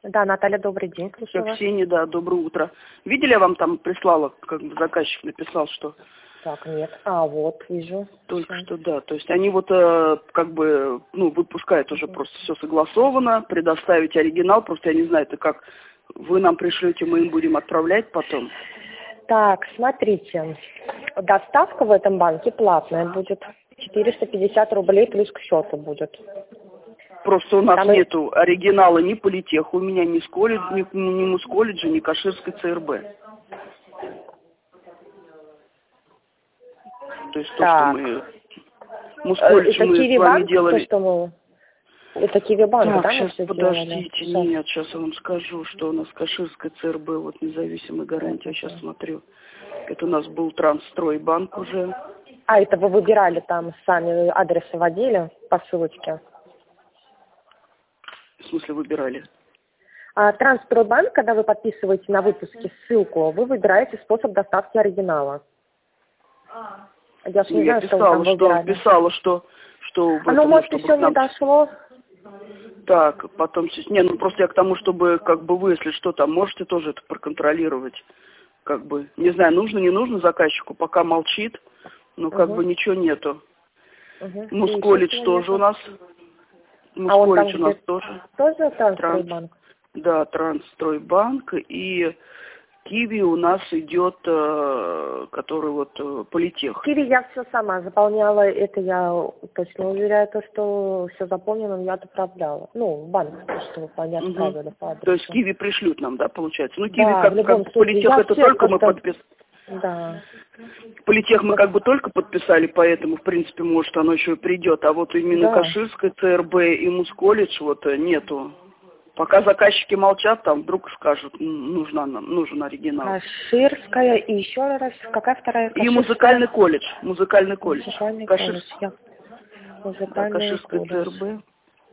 Да, Наталья, добрый день, слушаю вас. Ксения, да, доброе утро. Видели, я вам там прислала, как бы заказчик написал, что... Так, нет. А, вот, вижу. Только Всё. что, да. То есть они вот как бы, ну, выпускают уже просто все согласовано, предоставить оригинал, просто я не знаю, это как вы нам пришлете, мы им будем отправлять потом. Так, смотрите. Доставка в этом банке платная будет. 450 рублей плюс к счету будет. Просто у нас Там нету оригинала ни политеха, у меня ни Мусколледжа, ни Каширской ЦРБ. То есть то, что мы... Мусколледж Это мы с Киви вами банк, делали... то, что мы... Это Киви банк, Так, да, мы сейчас, все подождите, делали? нет, сейчас я вам скажу, что у нас Каширская ЦРБ, вот независимая гарантия, я сейчас смотрю. Это у нас был Трансстройбанк уже. А, это вы выбирали там сами адресы вводили по ссылочке? В смысле выбирали? А Трансстройбанк, когда вы подписываете на выпуске ссылку, вы выбираете способ доставки оригинала. Я же не знаю, что вы там выбирали. Писала, что Оно, может, еще не дошло? Так, потом... Не, ну просто я к тому, чтобы, как бы вы, если что, там можете тоже это проконтролировать. Как бы, не знаю, нужно, не нужно заказчику, пока молчит, но как бы ничего нету. Мусколледж тоже у нас. Мусколледж у нас тоже. Тоже Трансстройбанк? Да, Трансстройбанк. И Киви у нас идет, который вот политех. Киви я все сама заполняла, это я точно уверяю, то, что все заполнено, я отправляла. Ну, в банк, что вы не отправили по адресу. То есть Киви пришлют нам, да, получается? Ну, да, Киви как политех это только мы подписали. Да. Политех мы как бы только подписали, поэтому, в принципе, может, оно еще и придет. А вот именно Каширская ЦРБ и Мусколледж вот нету. Пока заказчики молчат, там вдруг скажут, нужен оригинал. Каширская и еще раз, какая вторая? И музыкальный колледж. Музыкальный колледж. Музыкальный Каширская колледж. ЦРБ.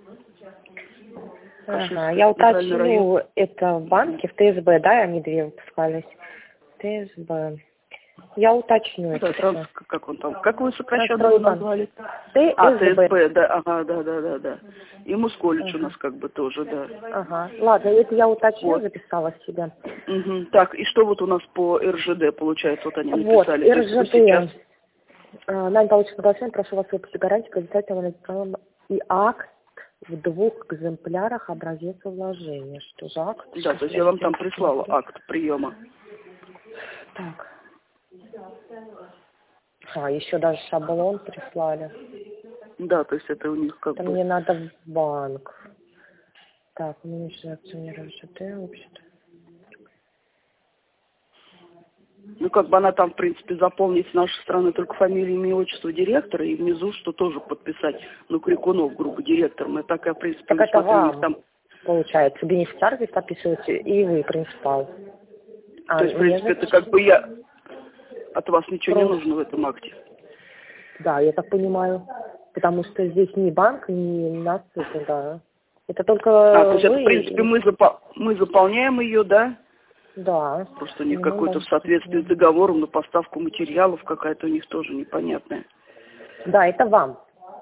Ага, я уточню, это в банке, в ТСБ, да, они две выпускались? ТСБ. Я уточню это все. Как он там? Как вы сокращенно его назвали? ТСБ. Да, ага, да. И Мусколледж у нас как бы тоже, да. Ага, ладно, это я уточню, записала себе. Так, и что вот у нас по РЖД получается? Вот они написали. Вот, РЖД. Надо получить соглашение, прошу вас выпустить гарантию, предоставить и акт в 2 экземплярах образец вложения. Что за акт? Да, то есть я вам там прислала акт приема. Так. Еще даже шаблон прислали. Да, то есть это у них как бы... Мне надо в банк. Так, меньше акционер РЖД, вообще-то. Ну, как бы она там, в принципе, заполнить с нашей стороны только фамилию, имя, отчество директора, и внизу, что тоже подписать, ну, Крикунов, грубо, директор. Мы так, в принципе, так это вам, там... получается, бенефициар здесь подписываете, и вы, принципал. То есть, в принципе, это как бы я... От вас ничего не нужно в этом акте. Да, я так понимаю. Потому что здесь ни банк, ни нас, да. Это только то есть, это, в принципе, мы заполняем ее, да? Да. Просто у них какой-то в соответствии с договором на поставку материалов какая-то у них тоже непонятная. Да, это вам.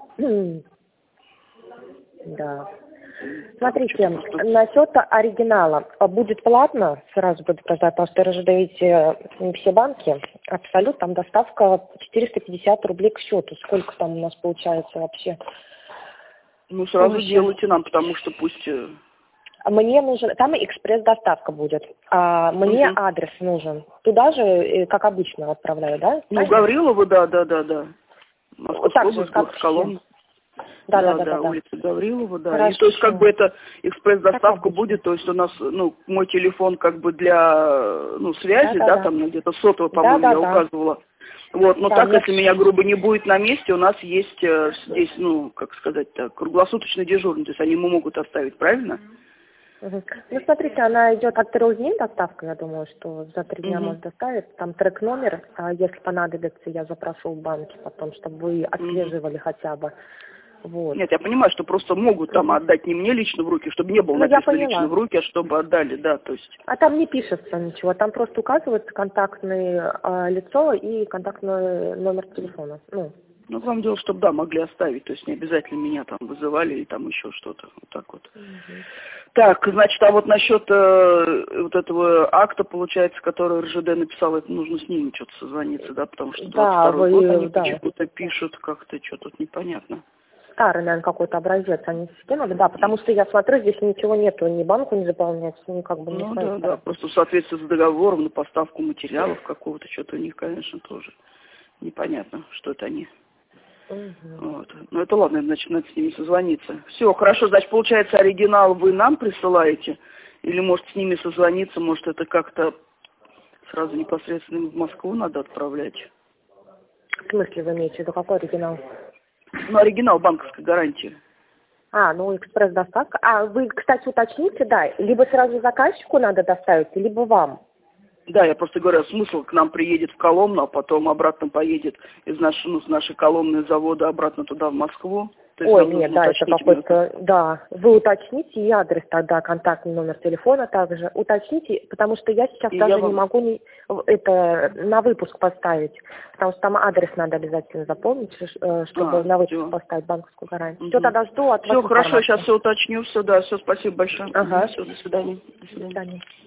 Да. Смотрите, насчет оригинала. Будет платно, сразу предупреждаю, потому что РЖД, видите, все банки, абсолют, там доставка 450 рублей к счету. Сколько там у нас получается вообще? Ну, сразу делайте нам, потому что пусть... Мне нужен, там экспресс-доставка будет, а мне адрес нужен. Туда же, как обычно, отправляю, да? Ну, Гаврилова, да. Так же, как все. Да. Улица Гаврилова, да. Хорошо. И то есть как бы это экспресс-доставка будет, то есть у нас, мой телефон как бы для, связи, да, там где-то сотовый, по-моему, я указывала. Вот, но так, если меня, грубо, не будет на месте, у нас есть здесь, как сказать так, круглосуточный дежурный, то есть они ему могут оставить, правильно? Ну, смотрите, она идет от 3 дней доставка, я думаю, что за 3 дня может доставить. Там трек-номер, а если понадобится, я запрошу в банке потом, чтобы вы отслеживали хотя бы. Вот. Нет, я понимаю, что просто могут там отдать не мне лично в руки, чтобы не было написано лично в руки, а чтобы отдали, да, то есть. А там не пишется ничего, там просто указывается контактное лицо и контактный номер телефона. Ну, главное дело, чтобы, да, могли оставить, то есть не обязательно меня там вызывали или там еще что-то, вот так вот. Так, значит, а вот насчет вот этого акта, получается, который РЖД написал, это нужно с ними что-то созвониться, да, потому что 22-й год они почему-то пишут, как-то что тут непонятно. Старый, наверное, какой-то образец, они системы, да, потому что я смотрю, здесь ничего нету, ни банку не заполняется, ни как бы не Ну да, просто в соответствии с договором на поставку материалов какого-то, что-то у них, конечно, тоже непонятно, что это они. Вот. Ну это ладно, значит, надо с ними созвониться. Все, хорошо, значит, получается, оригинал вы нам присылаете? Или, может, с ними созвониться, может, это как-то сразу непосредственно в Москву надо отправлять? В смысле вы имеете в виду, какой оригинал? Ну, оригинал банковской гарантии. Ну, экспресс-доставка. Вы, кстати, уточните, да, либо сразу заказчику надо доставить, либо вам. Да, я просто говорю, смысл к нам приедет в Коломну, а потом обратно поедет с нашей Коломны завода обратно туда, в Москву. То есть ой, нет, да, это какой-то, да. Вы уточните и адрес тогда, контактный номер телефона также. Уточните, потому что я сейчас даже не могу это на выпуск поставить, потому что там адрес надо обязательно запомнить, чтобы на выпуск поставить банковскую гарантию. Все, тогда жду от вас. Все, хорошо, сейчас все уточню, все, да, все, спасибо большое. Ага. Все, до свидания. До свидания.